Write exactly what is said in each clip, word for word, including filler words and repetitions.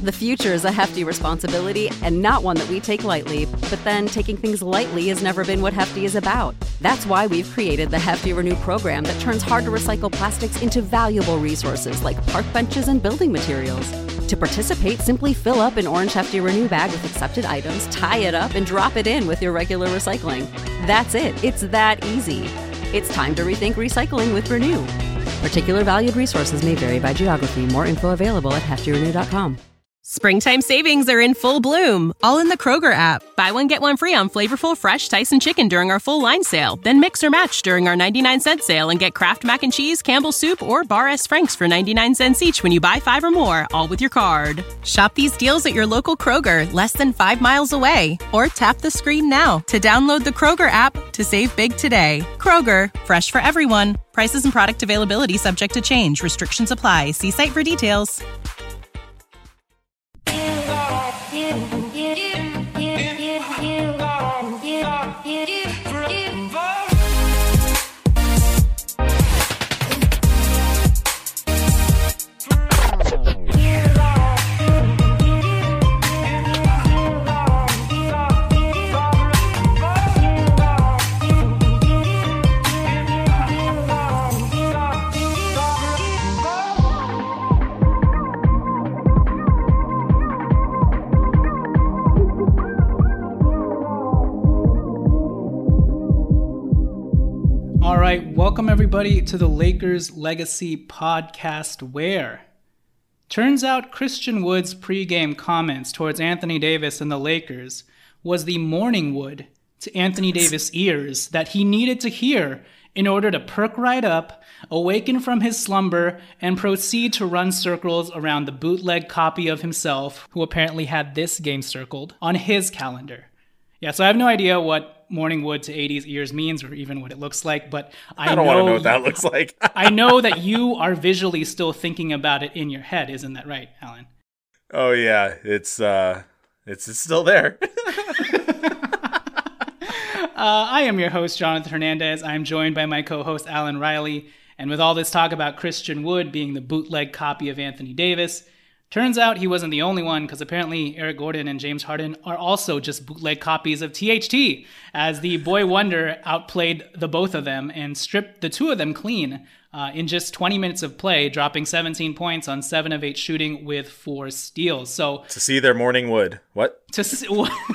The future is a hefty responsibility and not one that we take lightly, but then taking things lightly has never been what Hefty is about. That's why we've created the Hefty Renew program that turns hard-to-recycle plastics into valuable resources like park benches and building materials. To participate, simply fill up an orange Hefty Renew bag with accepted items, tie it up, and drop it in with your regular recycling. That's it. It's that easy. It's time to rethink recycling with Renew. Particular valued resources may vary by geography. More info available at hefty renew dot com. Springtime savings are in full bloom, all in the Kroger app. Buy one, get one free on flavorful, fresh Tyson chicken during our full line sale. Then mix or match during our ninety-nine cent sale and get Kraft Mac and Cheese, Campbell's Soup, or Bar S. Frank's for ninety-nine cents each when you buy five or more, all with your card. Shop these deals at your local Kroger, less than five miles away. Or tap the screen now to download the Kroger app to save big today. Kroger, fresh for everyone. Prices and product availability subject to change. Restrictions apply. See site for details. Welcome, everybody, to the Lakers Legacy Podcast, where turns out Christian Wood's pregame comments towards Anthony Davis and the Lakers was the morning wood to Anthony Davis' ears that he needed to hear in order to perk right up, awaken from his slumber, and proceed to run circles around the bootleg copy of himself, who apparently had this game circled on his calendar. Yeah, so I have no idea what morning wood to A D's ears means or even what it looks like, but I, I don't know, want to know what that looks like. I know that you are visually still thinking about it in your head. Isn't that right, Alan? Oh, yeah. It's uh, it's, it's still there. uh, I am your host, Jonathan Hernandez. I'm joined by my co-host, Alan Riley. And with all this talk about Christian Wood being the bootleg copy of Anthony Davis, turns out he wasn't the only one, because apparently Eric Gordon and James Harden are also just bootleg copies of T H T, as the boy wonder outplayed the both of them and stripped the two of them clean uh, in just twenty minutes of play, dropping seventeen points on seven of eight shooting with four steals. So to see their morning wood. What? To see,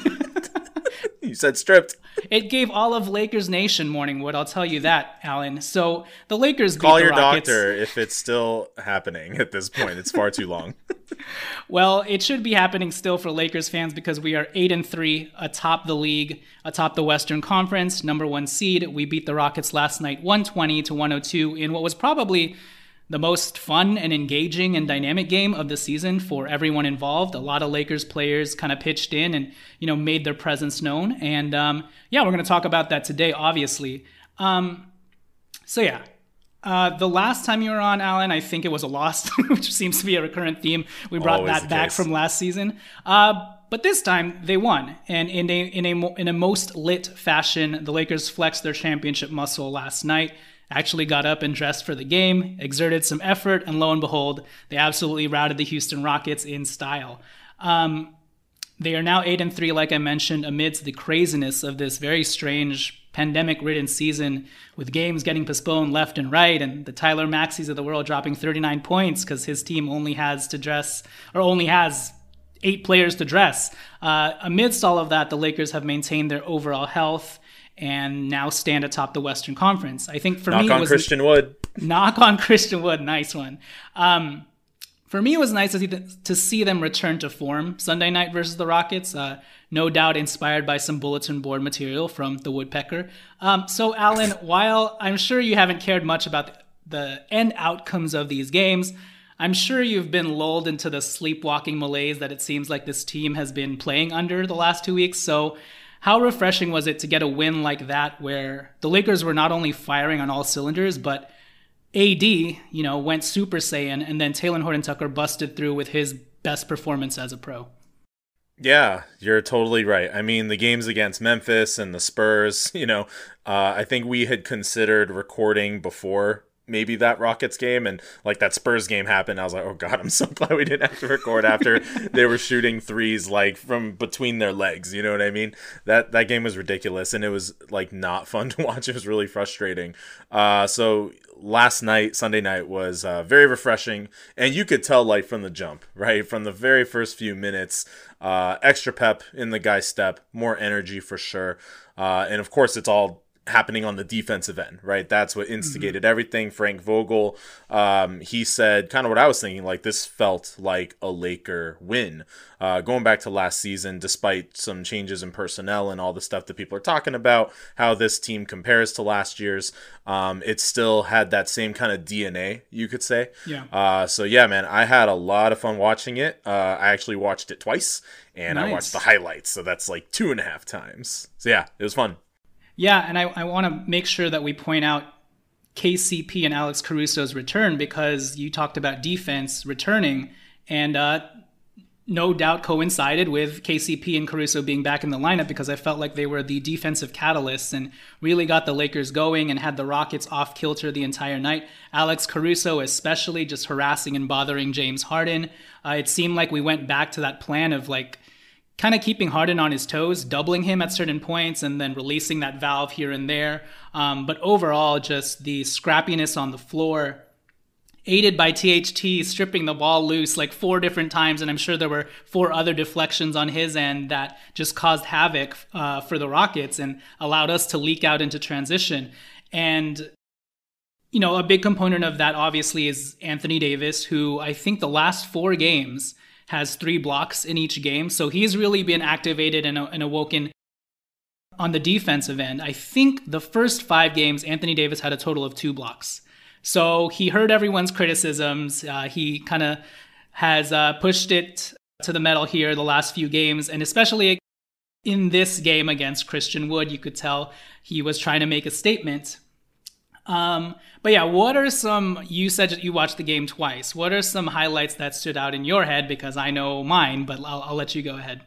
You said stripped. It gave all of Lakers Nation morning wood, I'll tell you that, Alan. So the Lakers beat Call the your Rockets. doctor if it's still happening at this point. It's far too long. Well, it should be happening still for Lakers fans because we are eight and three atop the league, atop the Western Conference, number one seed. We beat the Rockets last night one twenty to one oh two in what was probably the most fun and engaging and dynamic game of the season for everyone involved. A lot of Lakers players kind of pitched in and, you know, made their presence known. And um, yeah, we're going to talk about that today, obviously. Um, so yeah, uh, the last time you were on, Alan, I think it was a loss, which seems to be a recurrent theme. We brought Always that back case. from last season. Uh, but this time they won, and in a in a in a most lit fashion, the Lakers flexed their championship muscle last night. Actually got up and dressed for the game, exerted some effort, and lo and behold, they absolutely routed the Houston Rockets in style. Um, they are now eight and three, like I mentioned, amidst the craziness of this very strange pandemic-ridden season, with games getting postponed left and right, and the Tyler Maxeys of the world dropping thirty-nine points because his team only has to dress, or only has eight players to dress. Uh, amidst all of that, the Lakers have maintained their overall health and now stand atop the Western Conference. I think for knock me, on it was Christian Wood. Knock on Christian Wood. Nice one. Um, for me, it was nice to see, the, to see them return to form Sunday night versus the Rockets. Uh, no doubt inspired by some bulletin board material from the Woodpecker. Um, so, Alan, while I'm sure you haven't cared much about the, the end outcomes of these games, I'm sure you've been lulled into the sleepwalking malaise that it seems like this team has been playing under the last two weeks. So, how refreshing was it to get a win like that where the Lakers were not only firing on all cylinders, but A D, you know, went Super Saiyan, and then Talen Horton-Tucker busted through with his best performance as a pro? Yeah, you're totally right. I mean, the games against Memphis and the Spurs, you know, uh, I think we had considered recording before maybe that Rockets game, and like that Spurs game happened. I was like, oh God, I'm so glad we didn't have to record after they were shooting threes like from between their legs. You know what I mean? That that game was ridiculous, and it was like not fun to watch. It was really frustrating. Uh, so last night, Sunday night, was uh, very refreshing, and you could tell like from the jump, right? From the very first few minutes, uh, extra pep in the guy's step, more energy for sure. Uh, and of course, it's all happening on the defensive end, right? That's what instigated mm-hmm. everything. Frank Vogel, um, he said kind of what I was thinking, like this felt like a Laker win. Uh, going back to last season, despite some changes in personnel and all the stuff that people are talking about, how this team compares to last year's, um, it still had that same kind of D N A, you could say. Yeah. Uh, so yeah, man, I had a lot of fun watching it. Uh, I actually watched it twice, and nice. I watched the highlights, so that's like two and a half times. So yeah, it was fun. Yeah, and I, I want to make sure that we point out K C P and Alex Caruso's return, because you talked about defense returning, and uh, no doubt coincided with K C P and Caruso being back in the lineup, because I felt like they were the defensive catalysts and really got the Lakers going and had the Rockets off kilter the entire night. Alex Caruso especially just harassing and bothering James Harden. Uh, it seemed like we went back to that plan of like kind of keeping Harden on his toes, doubling him at certain points, and then releasing that valve here and there. Um, but overall, just the scrappiness on the floor, aided by T H T stripping the ball loose like four different times, and I'm sure there were four other deflections on his end that just caused havoc uh, for the Rockets and allowed us to leak out into transition. And, you know, a big component of that obviously is Anthony Davis, who I think the last four games has three blocks in each game. So he's really been activated and, and awoken on the defensive end. I think the first five games, Anthony Davis had a total of two blocks. So he heard everyone's criticisms. Uh, he kind of has uh, pushed it to the metal here the last few games. And especially in this game against Christian Wood, you could tell he was trying to make a statement. Um, but yeah, what are some, you said that you watched the game twice. What are some highlights that stood out in your head? Because I know mine, but I'll, I'll let you go ahead.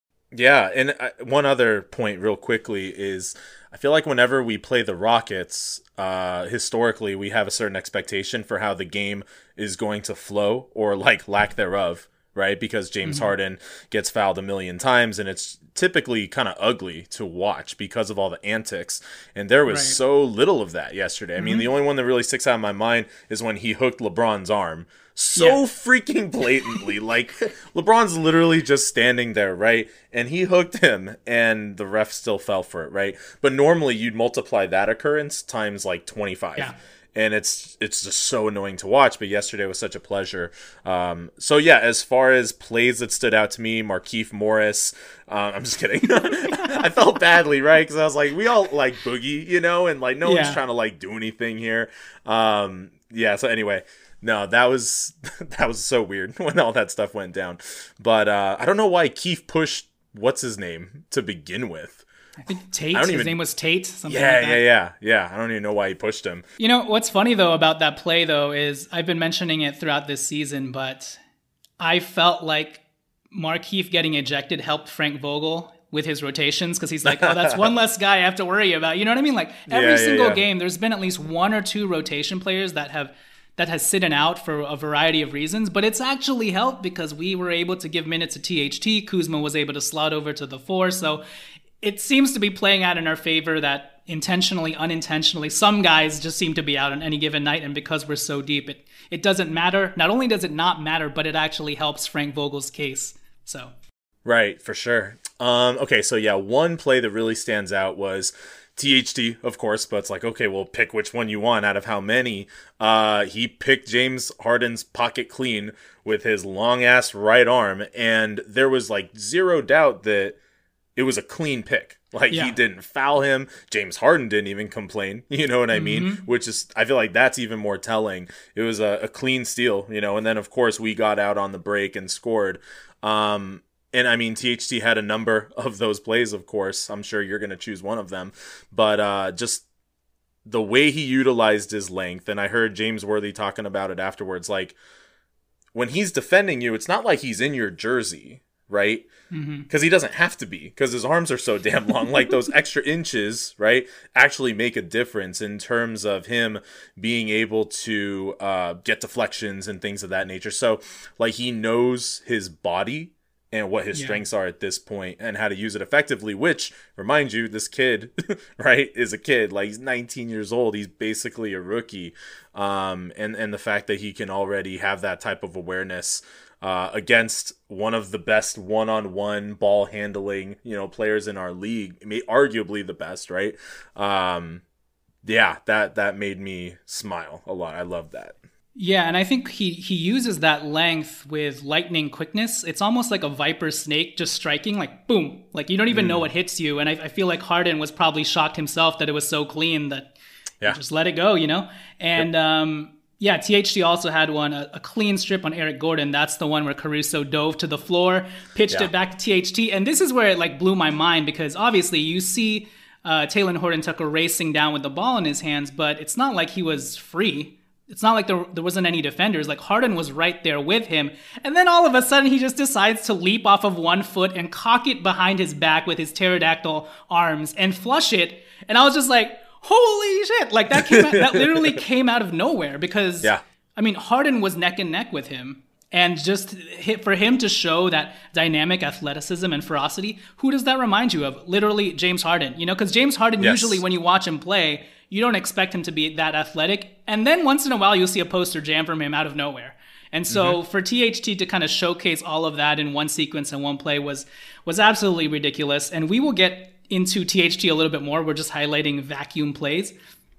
Yeah, and uh, one other point real quickly is I feel like whenever we play the Rockets, uh, historically, we have a certain expectation for how the game is going to flow, or like lack thereof, right? Because James mm-hmm. Harden gets fouled a million times, and it's typically kind of ugly to watch because of all the antics. And there was right. so little of that yesterday. Mm-hmm. I mean, the only one that really sticks out in my mind is when he hooked LeBron's arm so yeah. freaking blatantly. Like, LeBron's literally just standing there, right? And he hooked him, and the ref still fell for it, right? But normally you'd multiply that occurrence times like twenty-five. Yeah. And it's it's just so annoying to watch, but yesterday was such a pleasure. Um, so, yeah, as far as plays that stood out to me, Markieff Morris, um, I'm just kidding. I felt badly, right? Because I was like, we all like Boogie, you know, and like no yeah. one's trying to like do anything here. Um, yeah, so anyway, no, that was that was so weird when all that stuff went down. But uh, I don't know why Keith pushed what's his name to begin with. I think Tate, I his even, name was Tate. Something yeah, like that. yeah, yeah, yeah. I don't even know why he pushed him. You know, what's funny, though, about that play, though, is I've been mentioning it throughout this season, but I felt like Markieff getting ejected helped Frank Vogel with his rotations, because he's like, oh, that's one less guy I have to worry about. You know what I mean? Like, every yeah, single yeah, yeah. game, there's been at least one or two rotation players that have that has sitting out for a variety of reasons, but it's actually helped because we were able to give minutes to T H T. Kuzma was able to slot over to the four, so it seems to be playing out in our favor that intentionally, unintentionally, some guys just seem to be out on any given night. And because we're so deep, it, it doesn't matter. Not only does it not matter, but it actually helps Frank Vogel's case. So, right, for sure. Um, okay, so yeah, one play that really stands out was T H T, of course, but it's like, okay, well, pick which one you want out of how many. Uh, he picked James Harden's pocket clean with his long-ass right arm, and there was like zero doubt that it was a clean pick. Like, yeah. he didn't foul him. James Harden didn't even complain. You know what I mean? Mm-hmm. Which is, I feel like that's even more telling. It was a, a clean steal, you know, and then, of course, we got out on the break and scored. Um, and, I mean, T H T had a number of those plays, of course. I'm sure you're going to choose one of them. But uh, just the way he utilized his length, and I heard James Worthy talking about it afterwards, like, when he's defending you, it's not like he's in your jersey. right? Because mm-hmm. he doesn't have to be, because his arms are so damn long. Like those extra inches, right, actually make a difference in terms of him being able to uh, get deflections and things of that nature. So like he knows his body and what his yeah. strengths are at this point and how to use it effectively, which, remind you, this kid, right, is a kid. Like, he's nineteen years old. He's basically a rookie. Um, and, and the fact that he can already have that type of awareness uh, against one of the best one-on-one ball handling, you know, players in our league, may, arguably the best, right? Um, yeah, that, that made me smile a lot. I love that. Yeah, and I think he, he uses that length with lightning quickness. It's almost like a viper snake just striking, like boom, like you don't even mm. know what hits you. And I, I feel like Harden was probably shocked himself that it was so clean that yeah. just let it go, you know? And yep. um, yeah, T H T also had one, a, a clean strip on Eric Gordon. That's the one where Caruso dove to the floor, pitched yeah. it back to T H T. And this is where it like blew my mind, because obviously you see uh, Talen Horton-Tucker racing down with the ball in his hands, but it's not like he was free. It's not like there, there wasn't any defenders. Like, Harden was right there with him. And then all of a sudden, he just decides to leap off of one foot and cock it behind his back with his pterodactyl arms and flush it. And I was just like, holy shit. Like, that came out, that literally came out of nowhere, because, yeah. I mean, Harden was neck and neck with him. And just hit, for him to show that dynamic athleticism and ferocity, who does that remind you of? Literally James Harden. You know, because James Harden, yes. usually when you watch him play, you don't expect him to be that athletic. And then once in a while, you'll see a poster jam from him out of nowhere. And so mm-hmm. for T H T to kind of showcase all of that in one sequence and one play was was absolutely ridiculous. And we will get into T H T a little bit more. We're just highlighting vacuum plays.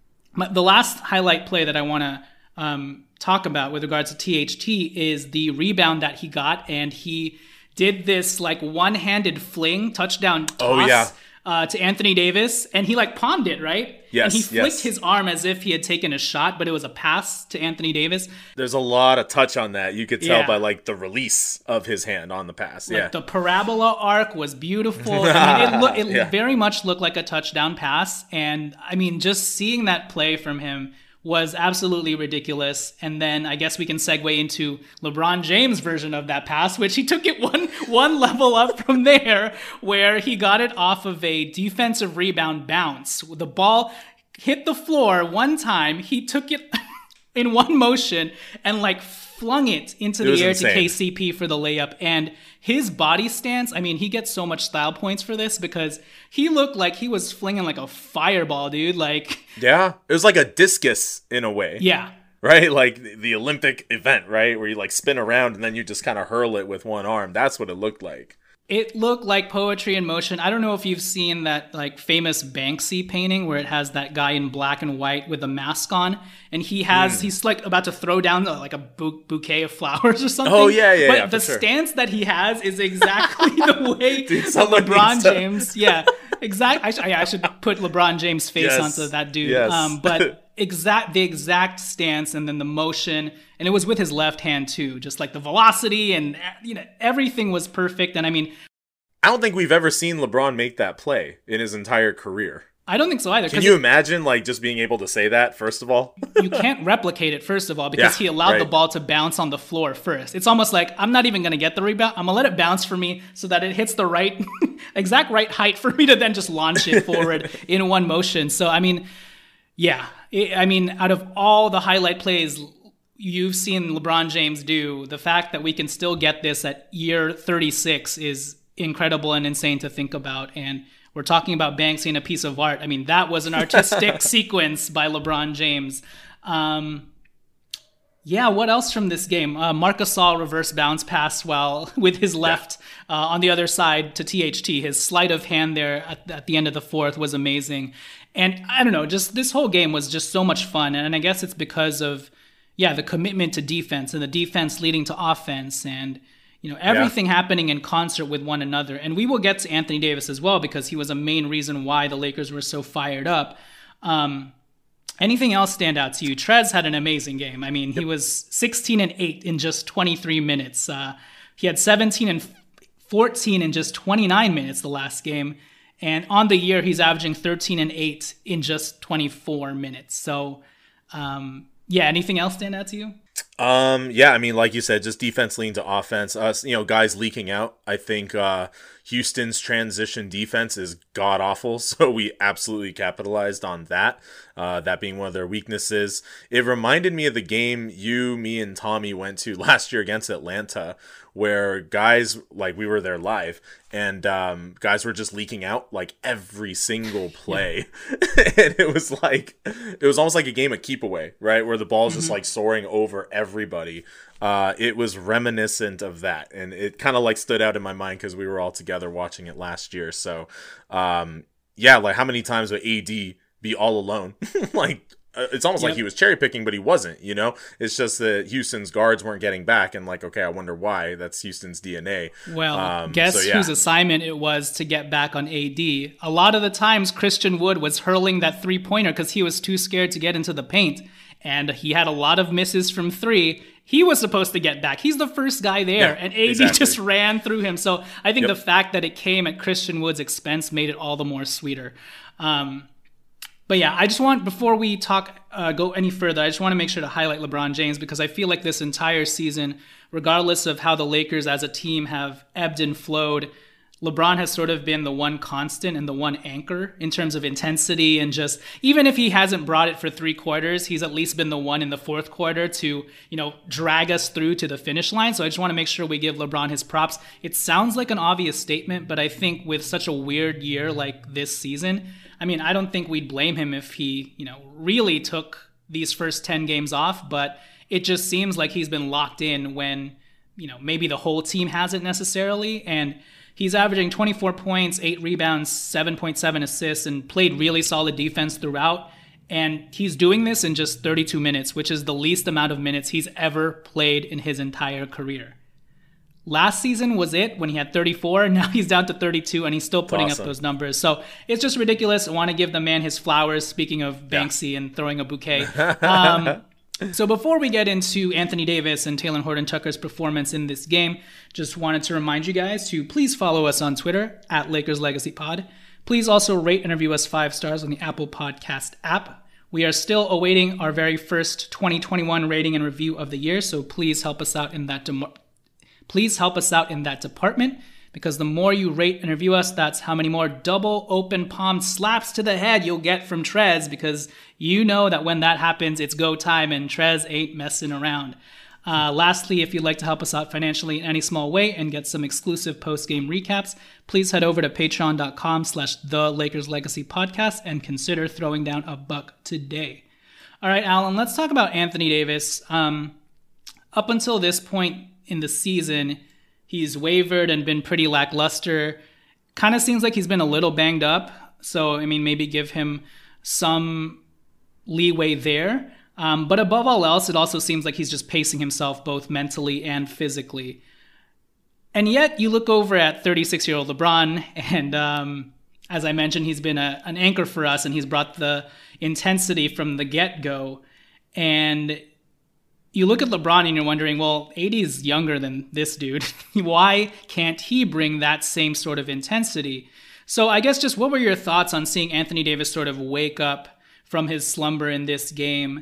The last highlight play that I want to um, talk about with regards to T H T is the rebound that he got. And he did this like one-handed fling touchdown toss. Oh, yeah. Uh, to Anthony Davis, and he like palmed it, right? Yes. And he flicked yes. his arm as if he had taken a shot, but it was a pass to Anthony Davis. There's a lot of touch on that. You could tell yeah. by like the release of his hand on the pass. Like yeah. the parabola arc was beautiful. I mean, it, lo- it yeah. very much looked like a touchdown pass. And I mean, just seeing that play from him was absolutely ridiculous. And then I guess we can segue into LeBron James' version of that pass, which he took it one one level up from there, where he got it off of a defensive rebound bounce. The ball hit the floor one time. He took it in one motion and like flung it into the air insane. to K C P for the layup. And his body stance, I mean, he gets so much style points for this, because he looked like he was flinging like a fireball, dude. Like, yeah, it was like a discus in a way. Yeah. Right? Like the Olympic event, right? Where you like spin around and then you just kind of hurl it with one arm. That's what it looked like. It looked like poetry in motion. I don't know if you've seen that like famous Banksy painting where it has that guy in black and white with a mask on, and he has mm. he's like about to throw down uh, like a bu- bouquet of flowers or something. Oh yeah, yeah. But yeah, the sure. stance that he has is exactly the way Dude, LeBron James. Yeah, exact. I, sh- I should put LeBron James' face yes. onto that dude. Yes. Um, but exact the exact stance and then the motion, and it was with his left hand too. Just like the velocity and you know everything was perfect. And I mean, I don't think we've ever seen LeBron make that play in his entire career. I don't think so either. Can you imagine like just being able to say that, first of all? You can't replicate it, first of all, because yeah, he allowed right. the ball to bounce on the floor first. It's almost like, I'm not even going to get the rebound. I'm going to let it bounce for me so that it hits the right, exact right height for me to then just launch it forward in one motion. So, I mean, yeah. It, I mean, out of all the highlight plays you've seen LeBron James do, the fact that we can still get this at year thirty-six is incredible and insane to think about. And we're talking about Banksy and a piece of art. I mean, that was an artistic sequence by LeBron James. Um, yeah, what else from this game? Uh, Marc Gasol reverse bounce pass while with his left yeah. uh, on the other side to T H T. His sleight of hand there at, at the end of the fourth was amazing. And I don't know, just this whole game was just so much fun. And I guess it's because of, yeah, the commitment to defense and the defense leading to offense and, you know, everything yeah. happening in concert with one another. And we will get to Anthony Davis as well, because he was a main reason why the Lakers were so fired up. Um, anything else stand out to you? Trez had an amazing game. I mean, yep. he was sixteen and eight in just twenty-three minutes. Uh, he had seventeen and fourteen in just twenty-nine minutes the last game. And on the year, he's averaging thirteen and eight in just twenty-four minutes. So, um, yeah, anything else stand out to you? Um, yeah, I mean, like you said, just defense lean to offense. Us, you know, guys leaking out. I think uh, Houston's transition defense is god awful, so we absolutely capitalized on that. Uh, that being one of their weaknesses. It reminded me of the game you, me, and Tommy went to last year against Atlanta, where guys, like, we were there live, and um, guys were just leaking out like every single play. And it was like, it was almost like a game of keep away, right? Where the ball's mm-hmm. just like soaring over everybody. Uh, it was reminiscent of that. And it kind of like stood out in my mind because we were all together watching it last year. So um, yeah, like how many times would A D be all alone? Like, it's almost yep. like he was cherry picking, but he wasn't, you know? It's just that Houston's guards weren't getting back, and like, okay, I wonder why. That's Houston's D N A. Well, um, guess so, yeah. whose assignment it was to get back on A D? A lot of the times, Christian Wood was hurling that three-pointer because he was too scared to get into the paint, and he had a lot of misses from three. He was supposed to get back. He's the first guy there, yeah, and A D exactly. just ran through him. So I think yep. the fact that it came at Christian Wood's expense made it all the more sweeter. Um, But yeah, I just want, before we talk, uh, go any further, I just want to make sure to highlight LeBron James, because I feel like this entire season, regardless of how the Lakers as a team have ebbed and flowed, LeBron has sort of been the one constant and the one anchor in terms of intensity, and just, even if he hasn't brought it for three quarters, he's at least been the one in the fourth quarter to, you know, drag us through to the finish line. So I just want to make sure we give LeBron his props. It sounds like an obvious statement, but I think with such a weird year like this season, I mean, I don't think we'd blame him if he, you know, really took these first ten games off, but it just seems like he's been locked in when, you know, maybe the whole team hasn't necessarily. And he's averaging twenty-four points, eight rebounds, seven point seven assists, and played really solid defense throughout. And he's doing this in just thirty-two minutes, which is the least amount of minutes he's ever played in his entire career. Last season was it when he had thirty-four, and now he's down to thirty-two, and he's still putting awesome. up those numbers. So it's just ridiculous. I want to give the man his flowers, speaking of Banksy yeah. and throwing a bouquet. Um, so before we get into Anthony Davis and Talen Horton-Tucker's performance in this game, just wanted to remind you guys to please follow us on Twitter, at Lakers Legacy Pod. Please also rate and review us five stars on the Apple Podcast app. We are still awaiting our very first twenty twenty-one rating and review of the year, so please help us out in that dem- Please help us out in that department, because the more you rate and review us, that's how many more double open palm slaps to the head you'll get from Trez, because you know that when that happens, it's go time, and Trez ain't messing around. Uh, lastly, if you'd like to help us out financially in any small way and get some exclusive post-game recaps, please head over to patreon.com slash the Lakers Legacy Podcast and consider throwing down a buck today. All right, Alan, let's talk about Anthony Davis. Um, up until this point in the season, he's wavered and been pretty lackluster. Kind of seems like he's been a little banged up. So, I mean, maybe give him some leeway there. Um, but above all else, it also seems like he's just pacing himself both mentally and physically. And yet, you look over at thirty-six-year-old LeBron, and um, as I mentioned, he's been a, an anchor for us, and he's brought the intensity from the get-go. And you look at LeBron and you're wondering, well, A D is younger than this dude. Why can't he bring that same sort of intensity? So I guess just what were your thoughts on seeing Anthony Davis sort of wake up from his slumber in this game?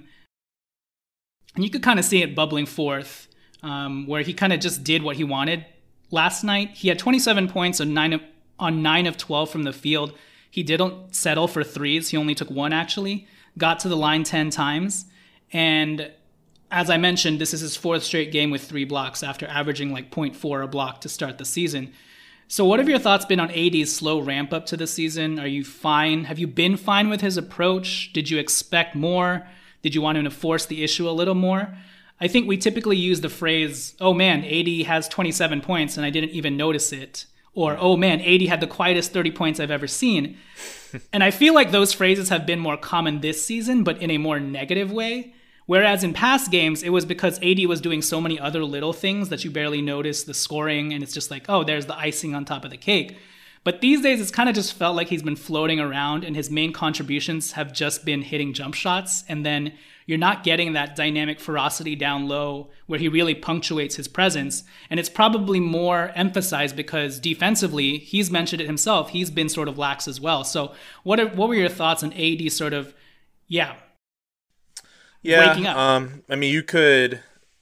And you could kind of see it bubbling forth, um, where he kind of just did what he wanted last night. He had twenty-seven points on nine of, on nine of twelve from the field. He didn't settle for threes. He only took one, actually. Got to the line ten times. And as I mentioned, this is his fourth straight game with three blocks after averaging like zero point four a block to start the season. So what have your thoughts been on A D's slow ramp up to the season? Are you fine? Have you been fine with his approach? Did you expect more? Did you want him to force the issue a little more? I think we typically use the phrase, oh man, A D has twenty-seven points and I didn't even notice it. Or, oh man, A D had the quietest thirty points I've ever seen. And I feel like those phrases have been more common this season, but in a more negative way. Whereas in past games, it was because A D was doing so many other little things that you barely notice the scoring, and it's just like, oh, there's the icing on top of the cake. But these days, it's kind of just felt like he's been floating around, and his main contributions have just been hitting jump shots, and then you're not getting that dynamic ferocity down low where he really punctuates his presence. And it's probably more emphasized because defensively, he's mentioned it himself, he's been sort of lax as well. So what are, what were your thoughts on A D sort of, yeah, Yeah, waking up? Um, I mean, you could,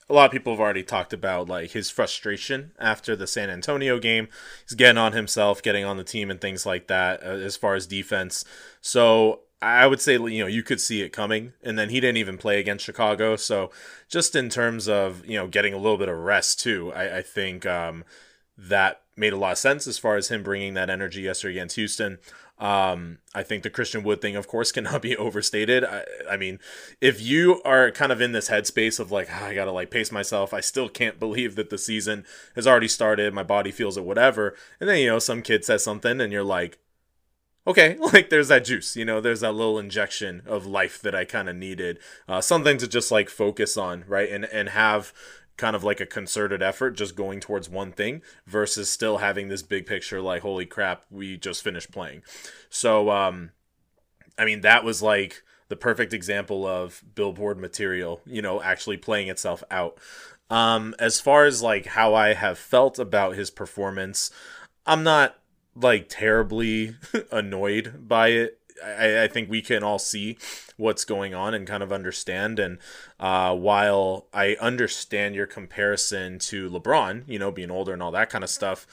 a lot of people have already talked about like his frustration after the San Antonio game. He's getting on himself, getting on the team and things like that uh, as far as defense. So I would say, you know, you could see it coming, and then he didn't even play against Chicago. So just in terms of, you know, getting a little bit of rest too, I, I think um, that made a lot of sense as far as him bringing that energy yesterday against Houston. Um, I think the Christian Wood thing, of course, cannot be overstated. I, I mean, if you are kind of in this headspace of like, oh, I gotta like pace myself, I still can't believe that the season has already started, my body feels it, whatever. And then, you know, some kid says something and you're like, okay, like there's that juice, you know, there's that little injection of life that I kind of needed. Uh, something to just like focus on, right? And, and have kind of like a concerted effort just going towards one thing versus still having this big picture like, holy crap, we just finished playing. So, um, I mean, that was like the perfect example of billboard material, you know, actually playing itself out. Um, as far as like how I have felt about his performance, I'm not like terribly annoyed by it. I, I think we can all see what's going on and kind of understand. And uh, while I understand your comparison to LeBron, you know, being older and all that kind of stuff,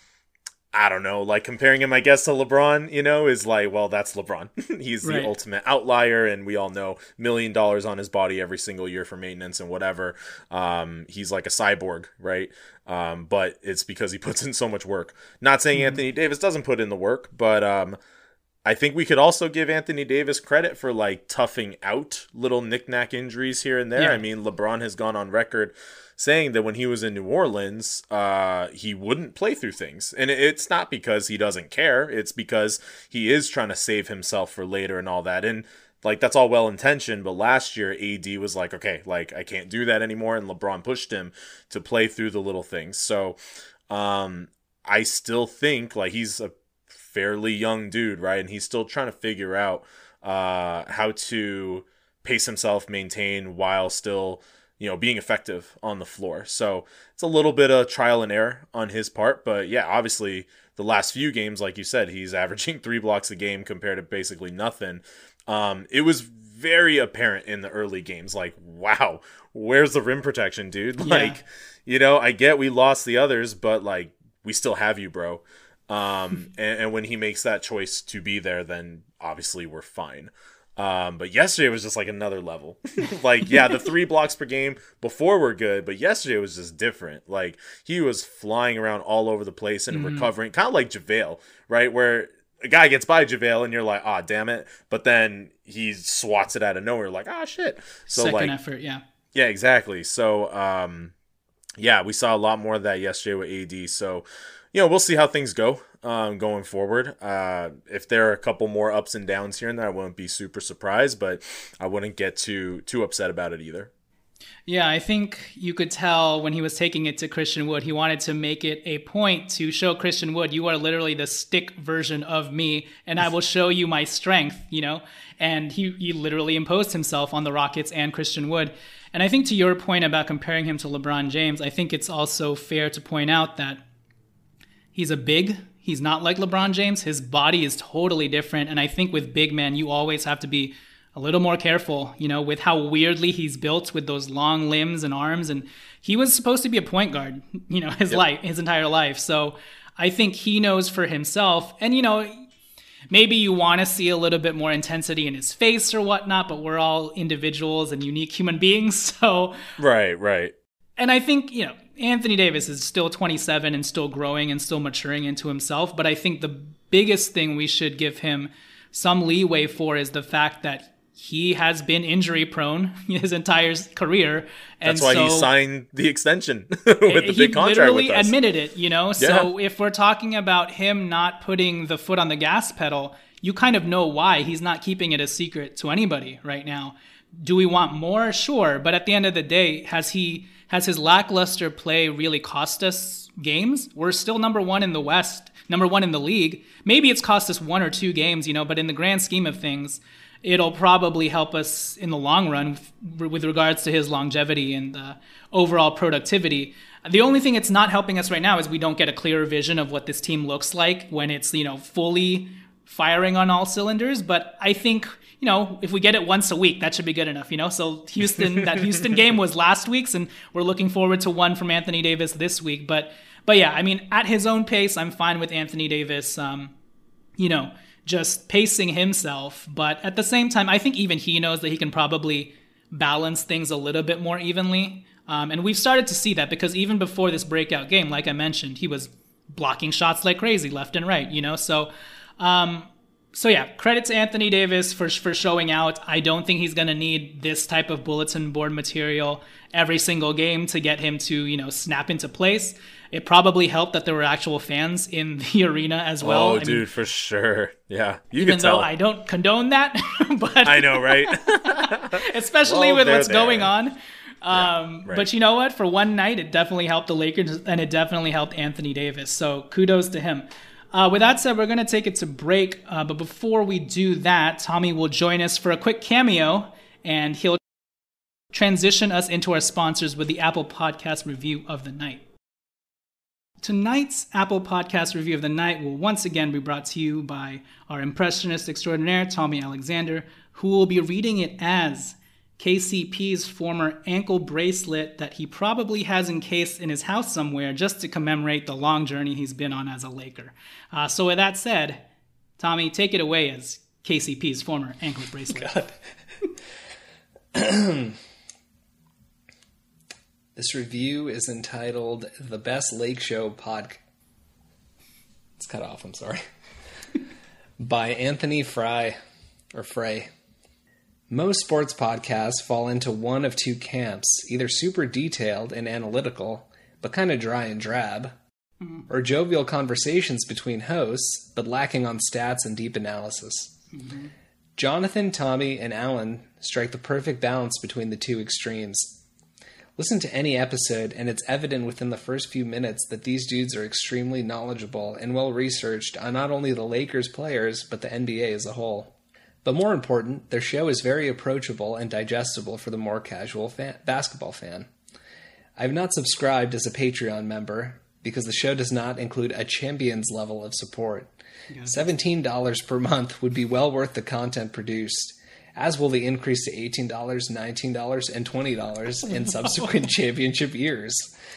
I don't know, like comparing him, I guess, to LeBron, you know, is like, well, that's LeBron. He's the right. ultimate outlier, and we all know million dollars on his body every single year for maintenance and whatever. Um, he's like a cyborg, right? Um, but it's because he puts in so much work. Not saying mm-hmm. Anthony Davis doesn't put in the work, but um, I think we could also give Anthony Davis credit for like toughing out little knick-knack injuries here and there. Yeah. I mean, LeBron has gone on record saying that when he was in New Orleans, uh, he wouldn't play through things. And it's not because he doesn't care. It's because he is trying to save himself for later and all that. And like, that's all well-intentioned. But last year, A D was like, okay, like I can't do that anymore. And LeBron pushed him to play through the little things. So um, I still think like he's a fairly young dude, right? And he's still trying to figure out uh, how to pace himself, maintain while still, you know, being effective on the floor. So it's a little bit of trial and error on his part. But yeah, obviously the last few games, like you said, he's averaging three blocks a game compared to basically nothing. Um, it was very apparent in the early games, like, wow, where's the rim protection, dude? Like, yeah. you know, I get we lost the others, but like, we still have you, bro. Um, and, and when he makes that choice to be there, then obviously we're fine. Um, but yesterday was just like another level. Like, yeah, the three blocks per game before were good, but yesterday was just different. Like, he was flying around all over the place and mm-hmm. recovering, kind of like JaVale, right? Where a guy gets by JaVale and you're like, ah, oh, damn it. But then he swats it out of nowhere, like, ah, oh, shit. So Second like, effort, yeah. Yeah, exactly. So, um, yeah, we saw a lot more of that yesterday with A D. So, you know, we'll see how things go um, going forward. Uh, if there are a couple more ups and downs here and there, I wouldn't be super surprised, but I wouldn't get too too upset about it either. Yeah, I think you could tell when he was taking it to Christian Wood, he wanted to make it a point to show Christian Wood, you are literally the stick version of me, and I will show you my strength, you know? And he, he literally imposed himself on the Rockets and Christian Wood. And I think to your point about comparing him to LeBron James, I think it's also fair to point out that he's a big. He's not like LeBron James. His body is totally different. And I think with big men, you always have to be a little more careful, you know, with how weirdly he's built with those long limbs and arms. And he was supposed to be a point guard, you know, his yep. life, his entire life. So I think he knows for himself. And, you know, maybe you want to see a little bit more intensity in his face or whatnot, but we're all individuals and unique human beings. So right, right. And I think, you know, Anthony Davis is still twenty-seven and still growing and still maturing into himself. But I think the biggest thing we should give him some leeway for is the fact that he has been injury prone his entire career. And that's why so, he signed the extension with the big contract with us. He literally admitted it, you know? Yeah. So if we're talking about him not putting the foot on the gas pedal, you kind of know why. He's not keeping it a secret to anybody right now. Do we want more? Sure. But at the end of the day, has he... Has his lackluster play really cost us games? We're still number one in the West, number one in the league. Maybe it's cost us one or two games, you know, but in the grand scheme of things, it'll probably help us in the long run with, with regards to his longevity and uh, overall productivity. The only thing it's not helping us right now is we don't get a clearer vision of what this team looks like when it's, you know, fully firing on all cylinders. But I think you know, if we get it once a week, that should be good enough, you know? So Houston, that Houston game was last week's, and we're looking forward to one from Anthony Davis this week. But, but yeah, I mean, at his own pace, I'm fine with Anthony Davis, um, you know, just pacing himself. But at the same time, I think even he knows that he can probably balance things a little bit more evenly. Um, and we've started to see that, because even before this breakout game, like I mentioned, he was blocking shots like crazy left and right, you know? So, um, So yeah, credit to Anthony Davis for for showing out. I don't think he's going to need this type of bulletin board material every single game to get him to, you know, snap into place. It probably helped that there were actual fans in the arena as well. Oh, I dude, mean, for sure. Yeah, you even can tell. though I don't condone that, but I know, right? especially Well, with they're what's there. going on. Yeah, Um, right. But you know what? For one night, it definitely helped the Lakers, and it definitely helped Anthony Davis. So kudos to him. Uh, with that said, we're going to take it to break. Uh, but before we do that, Tommy will join us for a quick cameo, and he'll transition us into our sponsors with the Apple Podcast review of the night. Tonight's Apple Podcast review of the night will once again be brought to you by our impressionist extraordinaire, Tommy Alexander, who will be reading it as K C P's former ankle bracelet that he probably has encased in his house somewhere just to commemorate the long journey he's been on as a Laker. Uh, so with that said, Tommy, take it away as K C P's former ankle bracelet. This review is entitled The Best Lake Show Pod... It's cut off, I'm sorry. By Anthony Fry, or Frey. Most sports podcasts fall into one of two camps, either super detailed and analytical, but kind of dry and drab, mm-hmm. or jovial conversations between hosts, but lacking on stats and deep analysis. Mm-hmm. Jonathan, Tommy, and Alan strike the perfect balance between the two extremes. Listen to any episode, and it's evident within the first few minutes that these dudes are extremely knowledgeable and well-researched on not only the Lakers players, but the N B A as a whole. But more important, their show is very approachable and digestible for the more casual fan, basketball fan. I have not subscribed as a Patreon member because the show does not include a champion's level of support. seventeen dollars per month would be well worth the content produced, as will the increase to eighteen dollars, nineteen dollars, and twenty dollars in subsequent championship years.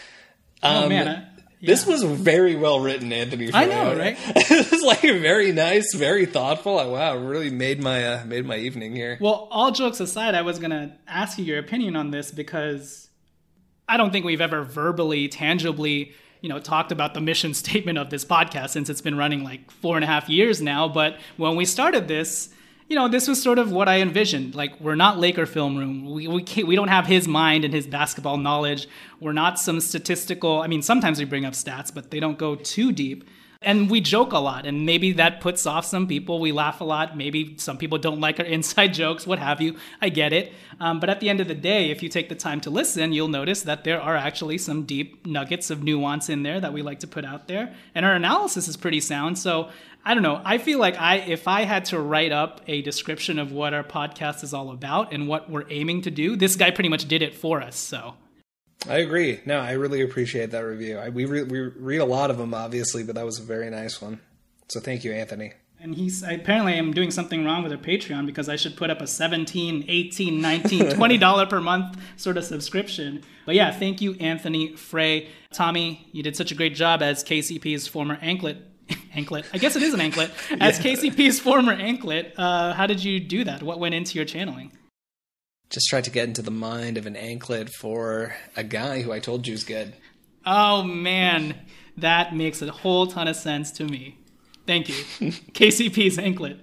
Oh, um, man. I- Yeah. This was very well written, Anthony. I know, right? It was like very nice, very thoughtful. Oh, wow, really made my uh, made my evening here. Well, all jokes aside, I was going to ask you your opinion on this, because I don't think we've ever verbally, tangibly, you know, talked about the mission statement of this podcast since it's been running like four and a half years now. But when we started this, you know, this was sort of what I envisioned. Like, we're not Laker Film Room. We we can't, we don't have his mind and his basketball knowledge. We're not some statistical. I mean, sometimes we bring up stats, but they don't go too deep. And we joke a lot, and maybe that puts off some people. We laugh a lot. Maybe some people don't like our inside jokes, what have you. I get it. Um, but at the end of the day, if you take the time to listen, you'll notice that there are actually some deep nuggets of nuance in there that we like to put out there. And our analysis is pretty sound. So I don't know. I feel like I, if I had to write up a description of what our podcast is all about and what we're aiming to do, this guy pretty much did it for us. So I agree. No, I really appreciate that review. I, we, re, we read a lot of them, obviously, but that was a very nice one. So thank you, Anthony. And he's apparently I'm doing something wrong with our Patreon, because I should put up a seventeen, eighteen, nineteen, twenty dollars per month sort of subscription. But yeah, thank you, Anthony Frey. Tommy, you did such a great job as K C P's former anklet. Anklet. I guess it is an anklet. As yeah. K C P's former anklet, uh, how did you do that? What went into your channeling? Just tried to get into the mind of an anklet for a guy who I told you is good. Oh, man. That makes a whole ton of sense to me. Thank you. K C P's anklet.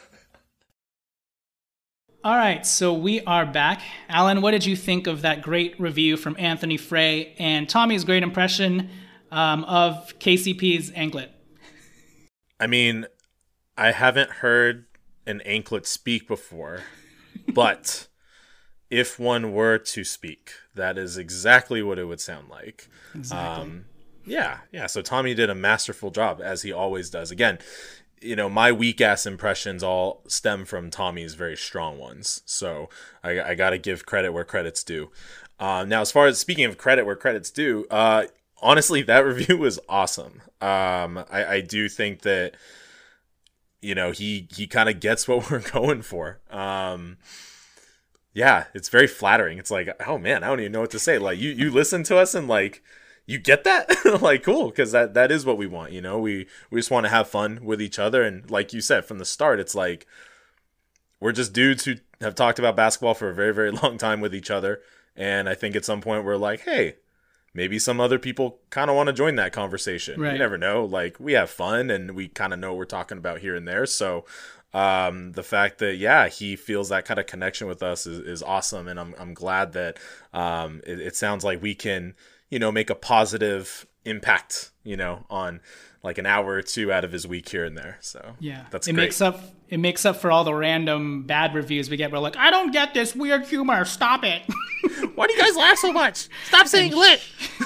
All right, so we are back. Alan, what did you think of that great review from Anthony Frey and Tommy's great impression um, of K C P's anklet? I mean, I haven't heard an anklet speak before, but if one were to speak, that is exactly what it would sound like. Exactly. Um, yeah, yeah. So Tommy did a masterful job, as he always does. Again, you know, my weak-ass impressions all stem from Tommy's very strong ones. So I, I got to give credit where credit's due. Uh, now, as far as speaking of credit where credit's due, uh, honestly, that review was awesome. Um, I, I do think that, you know, he, he kind of gets what we're going for. Um, yeah, it's very flattering. It's like, oh man, I don't even know what to say. Like you, you listen to us and like, you get that? Like, cool. Cause that, that is what we want. You know, we, we just want to have fun with each other. And like you said, from the start, it's like, we're just dudes who have talked about basketball for a very, very long time with each other. And I think at some point we're like, hey, maybe some other people kind of want to join that conversation. Right. You never know. Like, we have fun and we kind of know what we're talking about here and there. So um, the fact that, yeah, he feels that kind of connection with us is, is awesome. And I'm I'm glad that um, it, it sounds like we can, you know, make a positive impact, you know, on like an hour or two out of his week here and there. So yeah, that's it great. makes up it makes up for all the random bad reviews we get. We're like, I don't get this weird humor. Stop it. Why do you guys laugh so much? Stop saying lit.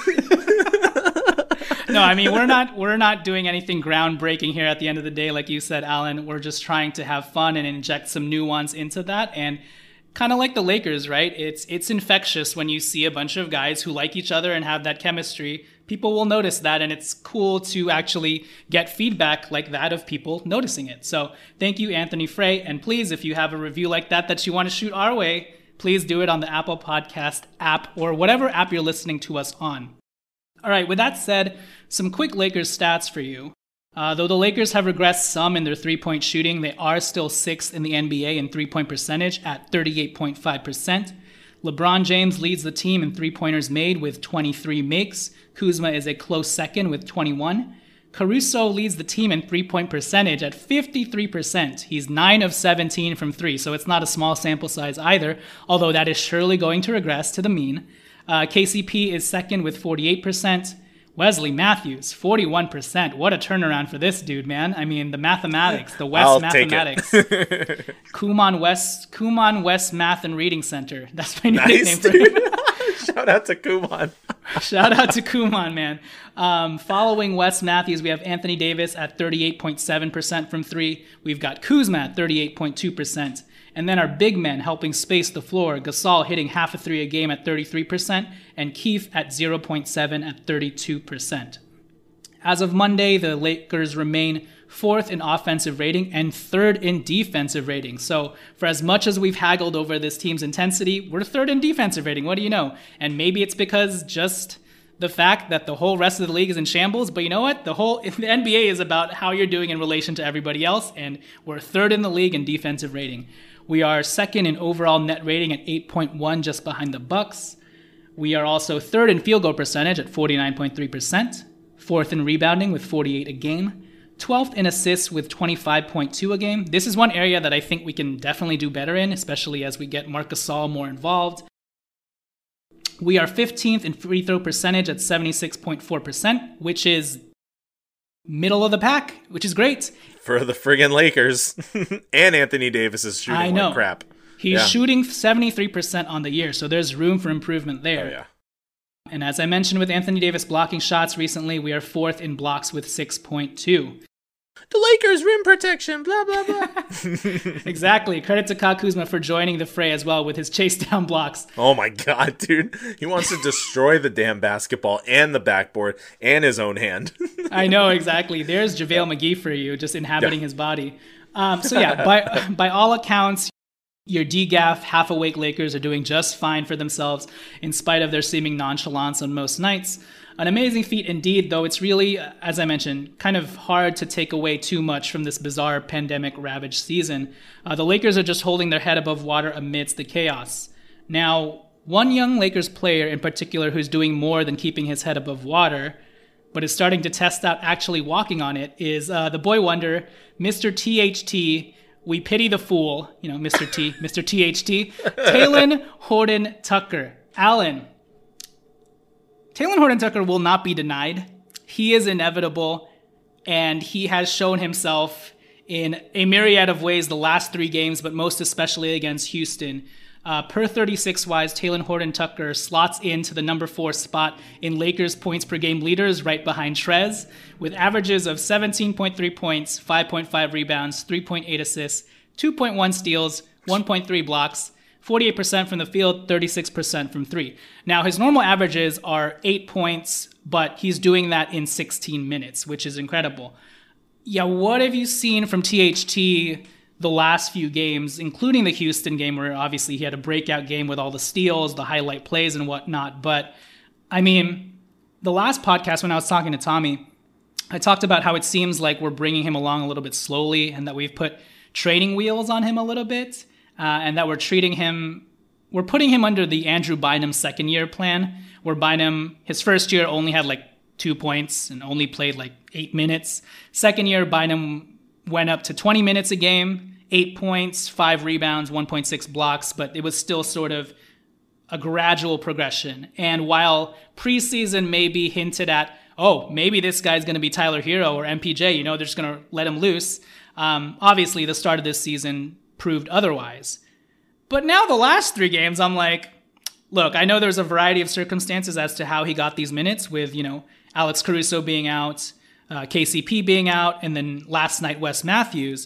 No, I mean, we're not we're not doing anything groundbreaking here at the end of the day. Like you said, Alan, we're just trying to have fun and inject some nuance into that. And kind of like the Lakers, right? It's it's infectious when you see a bunch of guys who like each other and have that chemistry. People will notice that, and it's cool to actually get feedback like that of people noticing it. So thank you, Anthony Frey. And please, if you have a review like that that you want to shoot our way, please do it on the Apple Podcast app or whatever app you're listening to us on. All right, with that said, some quick Lakers stats for you. Uh, though the Lakers have regressed some in their three-point shooting, they are still sixth in the N B A in three-point percentage at thirty-eight point five percent. LeBron James leads the team in three-pointers made with twenty-three makes. Kuzma is a close second with twenty-one. Caruso leads the team in three-point percentage at fifty-three percent. He's nine of seventeen from three, so it's not a small sample size either, although that is surely going to regress to the mean. Uh, K C P is second with forty-eight percent. Wesley Matthews, forty-one percent. What a turnaround for this dude, man. I mean, the mathematics, the West I'll mathematics. Kumon West, Kumon West Math and Reading Center. That's my new nice, nickname for him. Shout out to Kumon. Shout out to Kumon, man. Um, following Wes Matthews, we have Anthony Davis at thirty-eight point seven percent from three. We've got Kuzma at thirty-eight point two percent. And then our big men helping space the floor, Gasol hitting half a three a game at thirty-three percent, and Keith at zero point seven at thirty-two percent. As of Monday, the Lakers remain fourth in offensive rating and third in defensive rating. So for as much as we've haggled over this team's intensity, we're third in defensive rating. What do you know? And maybe it's because just the fact that the whole rest of the league is in shambles. But you know what? The whole the N B A is about how you're doing in relation to everybody else. And we're third in the league in defensive rating. We are second in overall net rating at eight point one, just behind the Bucks. We are also third in field goal percentage at forty-nine point three percent. Fourth in rebounding with forty-eight a game. twelfth in assists with twenty-five point two a game. This is one area that I think we can definitely do better in, especially as we get Marc Gasol more involved. We are fifteenth in free throw percentage at seventy-six point four percent, which is middle of the pack, which is great. For the friggin' Lakers. And Anthony Davis is shooting I know. like crap. He's yeah. shooting seventy-three percent on the year, so there's room for improvement there. Oh, yeah. And as I mentioned with Anthony Davis blocking shots recently, we are fourth in blocks with six point two. The Lakers rim protection, blah, blah, blah. Exactly. Credit to Kyle Kuzma for joining the fray as well with his chase down blocks. Oh my God, dude. He wants to destroy the damn basketball and the backboard and his own hand. I know, exactly. There's JaVale yeah. McGee for you, just inhabiting yeah. his body. Um, so yeah, by by all accounts, your D G A F, half-awake Lakers are doing just fine for themselves in spite of their seeming nonchalance on most nights. An amazing feat indeed, though it's really, as I mentioned, kind of hard to take away too much from this bizarre pandemic-ravaged season. Uh, the Lakers are just holding their head above water amidst the chaos. Now, one young Lakers player in particular who's doing more than keeping his head above water, but is starting to test out actually walking on it, is uh, the boy wonder, Mister T H T. We pity the fool, you know, Mister T, Mister T H T, Talen Horton-Tucker. Alan, Talen Horton-Tucker will not be denied. He is inevitable, and he has shown himself in a myriad of ways the last three games, but most especially against Houston. Uh, per thirty-six wise, Talen Horton-Tucker slots into the number four spot in Lakers points per game leaders right behind Trez, with averages of seventeen point three points, five point five rebounds, three point eight assists, two point one steals, one point three blocks, forty-eight percent from the field, thirty-six percent from three. Now, his normal averages are eight points, but he's doing that in sixteen minutes, which is incredible. Yeah, what have you seen from T H T the last few games, including the Houston game, where obviously he had a breakout game with all the steals, the highlight plays and whatnot. But, I mean, the last podcast when I was talking to Tommy, I talked about how it seems like we're bringing him along a little bit slowly and that we've put training wheels on him a little bit uh, and that we're treating him, we're putting him under the Andrew Bynum second year plan, where Bynum, his first year only had like two points and only played like eight minutes. Second year, Bynum went up to twenty minutes a game, eight points, five rebounds, one point six blocks, but it was still sort of a gradual progression. And while preseason maybe hinted at, oh, maybe this guy's going to be Tyler Hero or M P J, you know, they're just going to let him loose. Um, obviously, the start of this season proved otherwise. But now the last three games, I'm like, look, I know there's a variety of circumstances as to how he got these minutes with, you know, Alex Caruso being out, uh, K C P being out, and then last night Wes Matthews.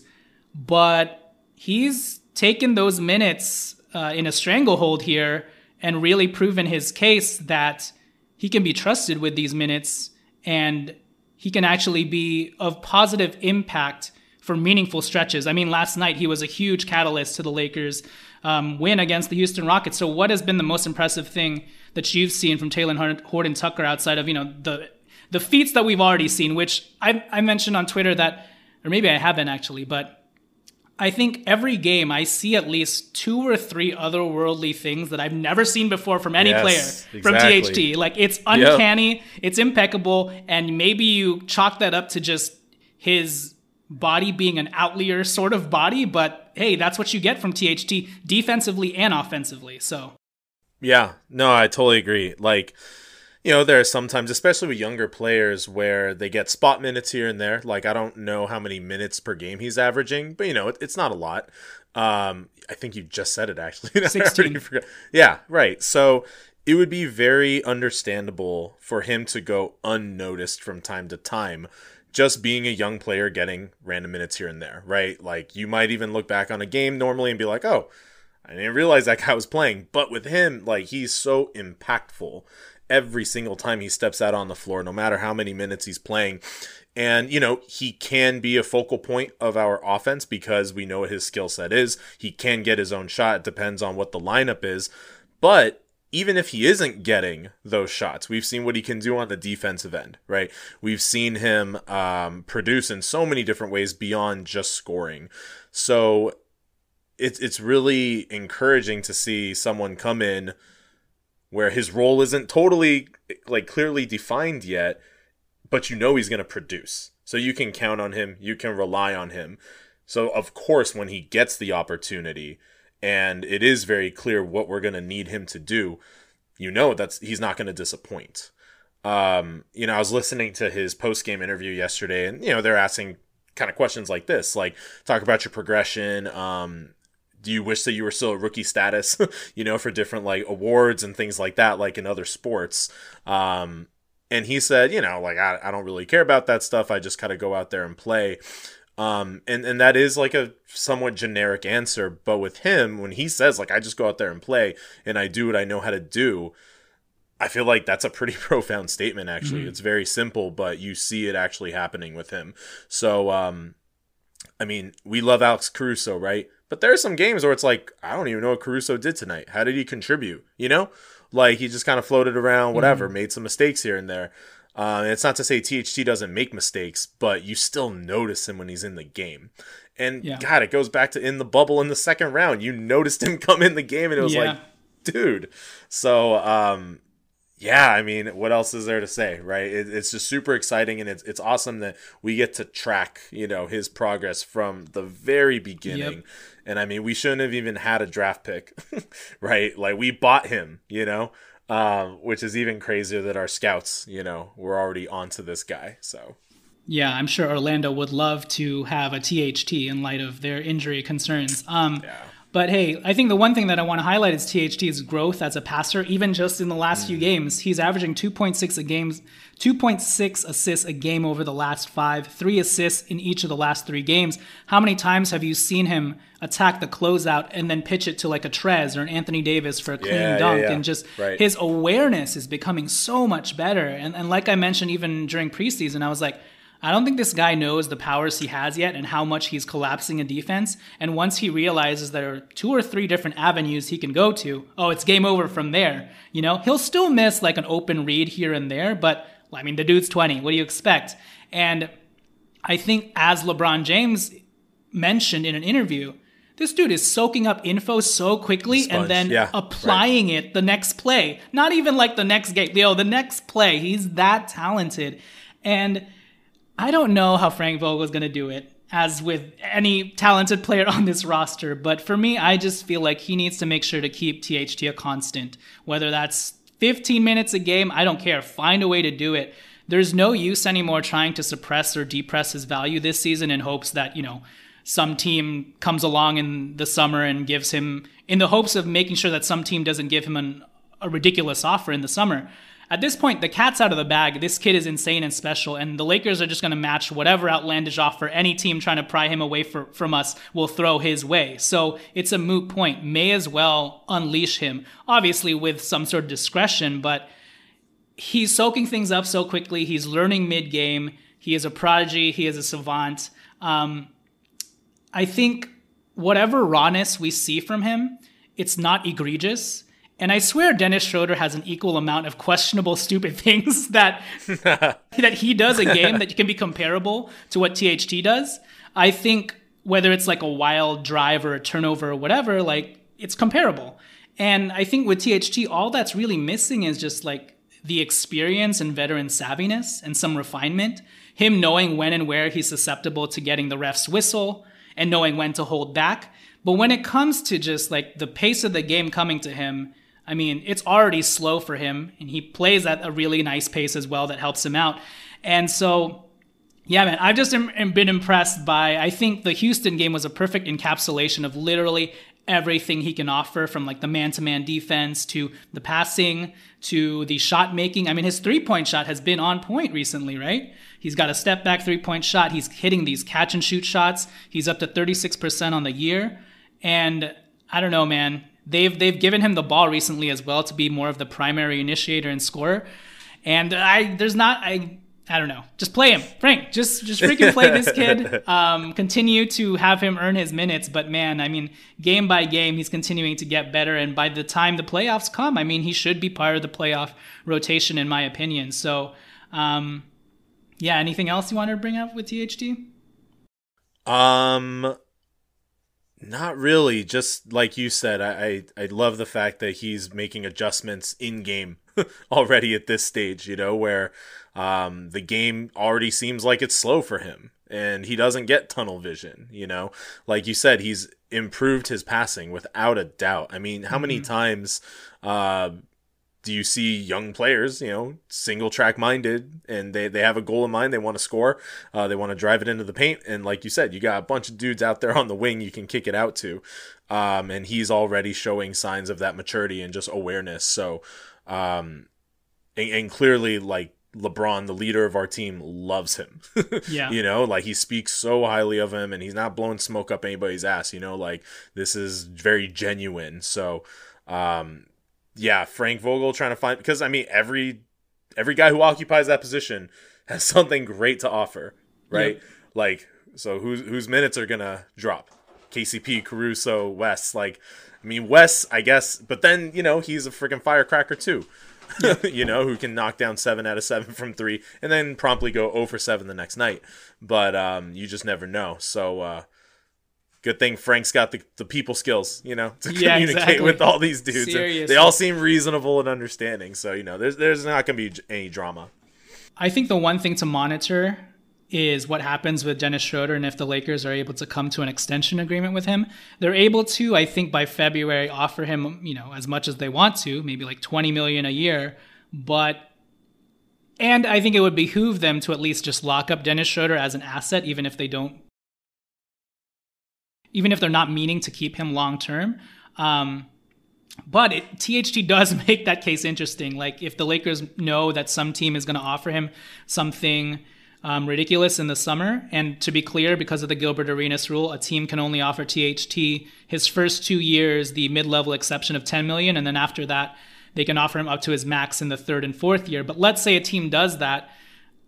But he's taken those minutes uh, in a stranglehold here and really proven his case that he can be trusted with these minutes and he can actually be of positive impact for meaningful stretches. I mean, last night he was a huge catalyst to the Lakers' um, win against the Houston Rockets. So what has been the most impressive thing that you've seen from Talen Horton-Tucker outside of, you know, the the feats that we've already seen, which I, I mentioned on Twitter that, or maybe I haven't actually, but I think every game I see at least two or three otherworldly things that I've never seen before from any yes, player exactly. from T H T. Like, it's uncanny, yep. It's impeccable, and maybe you chalk that up to just his body being an outlier sort of body, but hey, that's what you get from T H T defensively and offensively. So, yeah, no, I totally agree. Like, you know, there are sometimes, especially with younger players, where they get spot minutes here and there. Like, I don't know how many minutes per game he's averaging, but, you know, it, it's not a lot. Um, I think you just said it, actually. sixteen. Yeah, right. So it would be very understandable for him to go unnoticed from time to time, just being a young player getting random minutes here and there, right? Like, you might even look back on a game normally and be like, oh, I didn't realize that guy was playing. But with him, like, he's so impactful every single time he steps out on the floor, no matter how many minutes he's playing. And, you know, he can be a focal point of our offense because we know what his skill set is. He can get his own shot. It depends on what the lineup is. But even if he isn't getting those shots, we've seen what he can do on the defensive end, right? We've seen him um, produce in so many different ways beyond just scoring. So it's it's really encouraging to see someone come in where his role isn't totally, like, clearly defined yet, but you know he's going to produce. So you can count on him. You can rely on him. So, of course, when he gets the opportunity, and it is very clear what we're going to need him to do, you know that's he's not going to disappoint. Um, you know, I was listening to his post-game interview yesterday, and, you know, they're asking kind of questions like this, like, talk about your progression, um, do you wish that you were still at rookie status, you know, for different, like, awards and things like that, like in other sports? Um, and he said, you know, like, I, I don't really care about that stuff. I just kind of go out there and play. Um, and, and that is like a somewhat generic answer. But with him, when he says, like, I just go out there and play and I do what I know how to do, I feel like that's a pretty profound statement, actually. Mm-hmm. It's very simple, but you see it actually happening with him. So, um, I mean, we love Alex Caruso, right? But there are some games where it's like, I don't even know what Caruso did tonight. How did he contribute? You know, like, he just kind of floated around, whatever, mm-hmm. made some mistakes here and there. Uh, and it's not to say T H T doesn't make mistakes, but you still notice him when he's in the game. And yeah. God, it goes back to in the bubble in the second round. You noticed him come in the game and it was yeah. like, dude. So, um, yeah, I mean, what else is there to say, right? It, it's just super exciting, and it's it's awesome that we get to track, you know, his progress from the very beginning. Yep. And I mean, we shouldn't have even had a draft pick, right? Like, we bought him, you know, um, which is even crazier that our scouts, you know, were already onto this guy. So, yeah, I'm sure Orlando would love to have a T H T in light of their injury concerns. Um, yeah. But hey, I think the one thing that I want to highlight is T H T's growth as a passer. Even just in the last mm. few games, he's averaging two point six a game, two point six assists a game over the last five, three assists in each of the last three games. How many times have you seen him attack the closeout and then pitch it to like a Trez or an Anthony Davis for a clean yeah, dunk? Yeah, yeah. And just right. his awareness is becoming so much better. And, and like I mentioned, even during preseason, I was like, I don't think this guy knows the powers he has yet and how much he's collapsing a defense. And once he realizes there are two or three different avenues he can go to, oh, it's game over from there. You know, he'll still miss like an open read here and there, but I mean, the dude's twenty. What do you expect? And I think as LeBron James mentioned in an interview, this dude is soaking up info so quickly Sponge, and then yeah, applying right. it the next play. Not even like the next game. Yo, the next play. He's that talented. And I don't know how Frank Vogel is going to do it, as with any talented player on this roster. But for me, I just feel like he needs to make sure to keep T H T a constant. Whether that's fifteen minutes a game, I don't care. Find a way to do it. There's no use anymore trying to suppress or depress his value this season in hopes that, you know, some team comes along in the summer and gives him, in the hopes of making sure that some team doesn't give him an, a ridiculous offer in the summer. At this point, the cat's out of the bag. This kid is insane and special, and the Lakers are just going to match whatever outlandish offer any team trying to pry him away for, from us will throw his way. So it's a moot point. May as well unleash him, obviously with some sort of discretion, but he's soaking things up so quickly. He's learning mid-game. He is a prodigy. He is a savant. Um, I think whatever rawness we see from him, it's not egregious. And I swear Dennis Schroeder has an equal amount of questionable, stupid things that that he does a game that can be comparable to what T H T does. I think whether it's like a wild drive or a turnover or whatever, like it's comparable. And I think with T H T, all that's really missing is just like the experience and veteran savviness and some refinement. Him knowing when and where he's susceptible to getting the ref's whistle and knowing when to hold back. But when it comes to just like the pace of the game coming to him, I mean, it's already slow for him, and he plays at a really nice pace as well that helps him out. And so, yeah, man, I've just am, am been impressed by, I think the Houston game was a perfect encapsulation of literally everything he can offer, from like the man-to-man defense to the passing to the shot making. I mean, his three-point shot has been on point recently, right? He's got a step-back three-point shot. He's hitting these catch-and-shoot shots. He's up to thirty-six percent on the year. And I don't know, man. They've they've given him the ball recently as well to be more of the primary initiator and scorer. And I there's not I I don't know. Just play him, Frank. Just just freaking play this kid. Um, continue to have him earn his minutes. But man, I mean, game by game, he's continuing to get better. And by the time the playoffs come, I mean, he should be part of the playoff rotation, in my opinion. So, um, yeah. Anything else you wanted to bring up with T H T? Um. Not really. Just like you said, I, I I love the fact that he's making adjustments in game already at this stage, you know, where um, the game already seems like it's slow for him and he doesn't get tunnel vision, you know. Like you said, he's improved his passing without a doubt. I mean, how mm-hmm. many times uh, do you see young players, you know, single track minded, and they, they have a goal in mind, they want to score, uh, they want to drive it into the paint, and like you said, you got a bunch of dudes out there on the wing you can kick it out to, um, and he's already showing signs of that maturity and just awareness. So, um, and, and clearly, like, LeBron, the leader of our team, loves him. Yeah. You know, like, he speaks so highly of him, and he's not blowing smoke up anybody's ass, you know, like, this is very genuine. So, um, yeah, Frank Vogel trying to find, because I mean every every guy who occupies that position has something great to offer, right? Yep. Like, so whose whose minutes are gonna drop? K C P, Caruso, Wes. Like, I mean Wes, I guess, but then you know he's a freaking firecracker too, you know, who can knock down seven out of seven from three and then promptly go zero for seven the next night. But um, you just never know. So. Uh, Good thing Frank's got the, the people skills, you know, to yeah, communicate exactly. with all these dudes. Seriously. They all seem reasonable and understanding. So, you know, there's there's not going to be any drama. I think the one thing to monitor is what happens with Dennis Schroeder, and if the Lakers are able to come to an extension agreement with him. They're able to, I think, by February, offer him, you know, as much as they want to, maybe like twenty million dollars a year. But, and I think it would behoove them to at least just lock up Dennis Schroeder as an asset, even if they don't even if they're not meaning to keep him long term. Um, but it, T H T does make that case interesting. Like, if the Lakers know that some team is going to offer him something um, ridiculous in the summer, and to be clear, because of the Gilbert Arenas rule, a team can only offer T H T his first two years the mid-level exception of ten million dollars, and then after that, they can offer him up to his max in the third and fourth year. But let's say a team does that.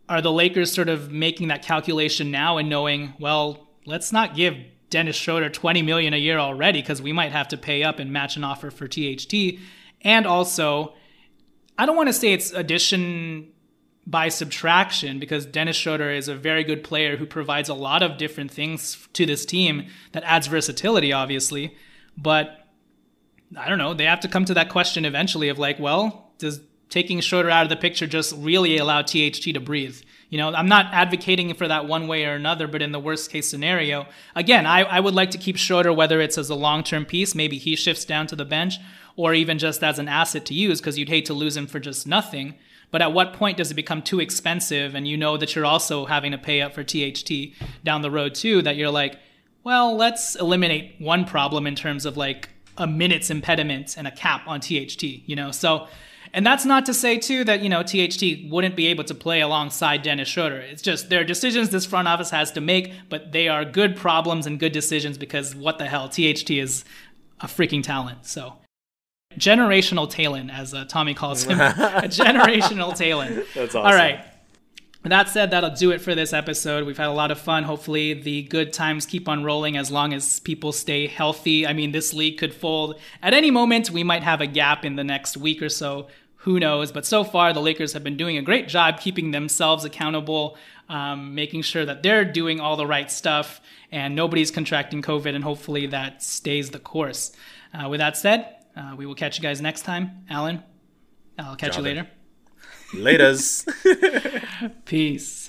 are the Lakers sort of making that calculation now and knowing, well, let's not give Dennis Schroeder twenty million dollars a year already because we might have to pay up and match an offer for T H T. And also, I don't want to say it's addition by subtraction because Dennis Schroeder is a very good player who provides a lot of different things to this team that adds versatility, obviously. But I don't know, they have to come to that question eventually of like, well, does taking Schroeder out of the picture just really allow T H T to breathe? You know, I'm not advocating for that one way or another, but in the worst case scenario, again, I, I would like to keep Schroeder, whether it's as a long-term piece, maybe he shifts down to the bench, or even just as an asset to use because you'd hate to lose him for just nothing. But at what point does it become too expensive and you know that you're also having to pay up for T H T down the road too, that you're like, well, let's eliminate one problem in terms of like a minutes impediment and a cap on T H T, you know? So, and that's not to say too that, you know, T H T wouldn't be able to play alongside Dennis Schroeder. It's just there are decisions this front office has to make, but they are good problems and good decisions because what the hell, T H T is a freaking talent. So generational talent, as uh, Tommy calls him, a generational talent. That's awesome. All right. That said, that'll do it for this episode. We've had a lot of fun. Hopefully the good times keep on rolling as long as people stay healthy. I mean, this league could fold at any moment. We might have a gap in the next week or so. Who knows? But so far, the Lakers have been doing a great job keeping themselves accountable, um, making sure that they're doing all the right stuff and nobody's contracting COVID, and hopefully that stays the course. Uh, with that said, uh, we will catch you guys next time. Alan, I'll catch Got you it. later. Laters. Peace.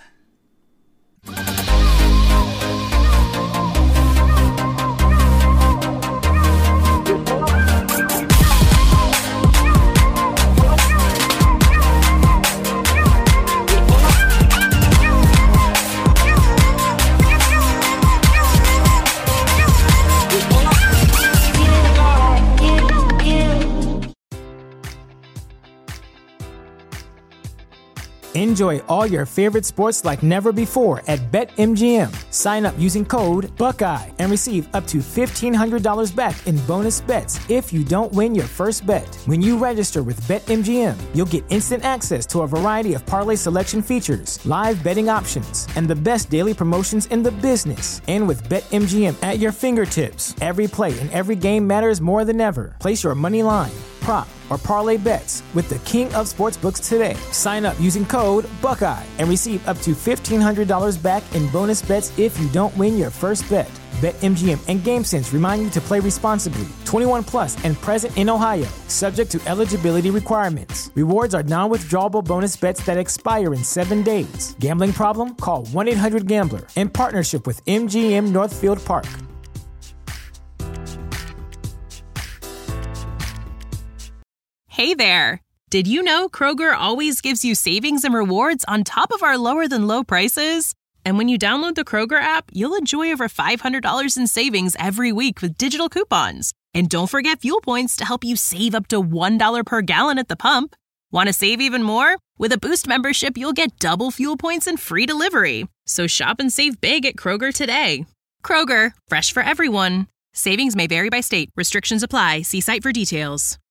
Enjoy all your favorite sports like never before at BetMGM. Sign up using code Buckeye and receive up to fifteen hundred dollars back in bonus bets if you don't win your first bet. When you register with BetMGM, you'll get instant access to a variety of parlay selection features, live betting options, and the best daily promotions in the business. And with BetMGM at your fingertips, every play and every game matters more than ever. Place your money line, prop, or parlay bets with the king of sportsbooks today. Sign up using code Buckeye and receive up to fifteen hundred dollars back in bonus bets if you don't win your first bet. BetMGM and GameSense remind you to play responsibly. twenty-one plus and present in Ohio, subject to eligibility requirements. Rewards are non-withdrawable bonus bets that expire in seven days. Gambling problem? Call one eight hundred gambler in partnership with M G M Northfield Park. Hey there! Did you know Kroger always gives you savings and rewards on top of our lower-than-low prices? And when you download the Kroger app, you'll enjoy over five hundred dollars in savings every week with digital coupons. And don't forget fuel points to help you save up to one dollar per gallon at the pump. Want to save even more? With a Boost membership, you'll get double fuel points and free delivery. So shop and save big at Kroger today. Kroger, fresh for everyone. Savings may vary by state. Restrictions apply. See site for details.